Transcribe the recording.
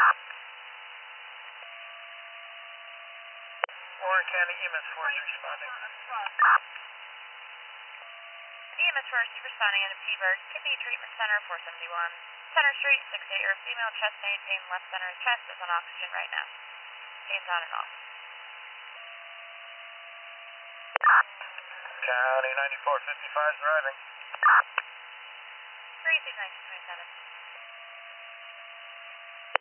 Warren County EMS Force responding. EMS Force responding in a P-Bird, Kidney Treatment Center 471. Center Street, 6'8", female chest pain, pain left center of chest is on oxygen right now. Pain's on and off. County 9455 is arriving. Received 1927.